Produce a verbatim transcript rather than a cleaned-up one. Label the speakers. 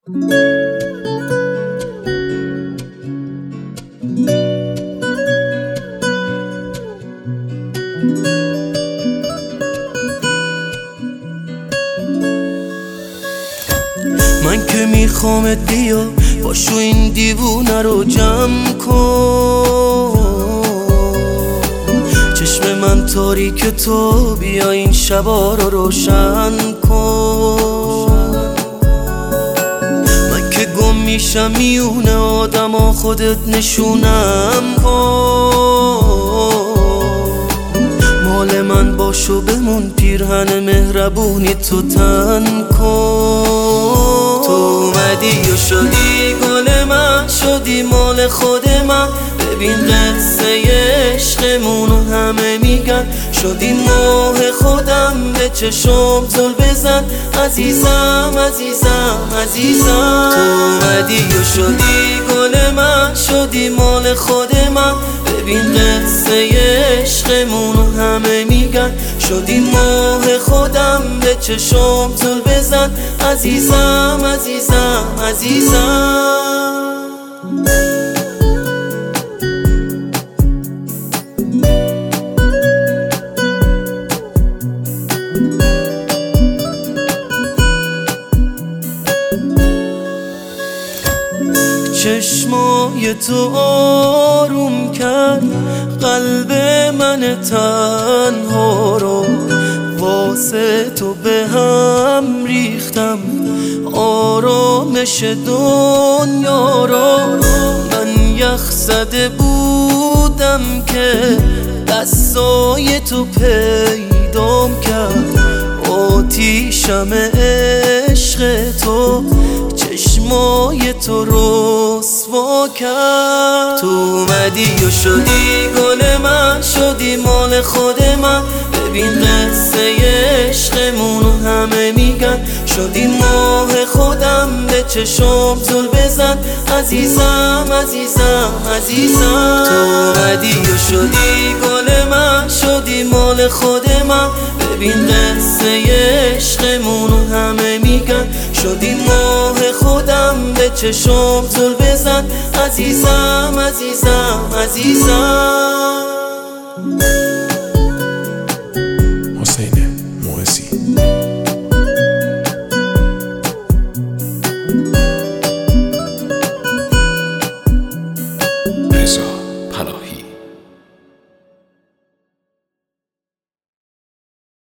Speaker 1: من که میخوامت بیا باشو این دیوونه رو جمع کن، چشم من تاریک تو بیا این شبا رو روشن کن. من که گم میشم میونه آدما خودت نشونم کن، مال من باشو بمون پیرهن مهربونی تو تن کن. تو اومدی و شدی گل من، شدی مال خود من، ببین قصه عشقمونو همه میگن، شدی ماه خودم به چشم زل بزن عزیزم عزیزم عزیزم. تو اومدی و شدی گل من، شدی مال خود من، ببین قصه عشقمونو همه میگن، شدی ماه خودم به چشم زل بزن عزیزم عزیزم عزیزم. چشمای تو آروم کرد قلب من تنها رو، واسه تو به هم ریختم آرامش دنیا رو. من یخ زده بودم که دستای تو پیدام کرد، آتیشم عشق تو چشمای تو رسوا کرد. تو اومدی و شدی گل من، شدی مال خود من، ببین قصه عشقمونو همه میگن، شدی ماه خودم به چشم زل بزن عزیزم عزیزم عزیزم. تو اومدی و شدی گل من، شدی مال خود من، ببین قصه عشقمونو همه میگن، شدی ماه خودم به چشم زل بزن عزیزم عزیزم عزیزم.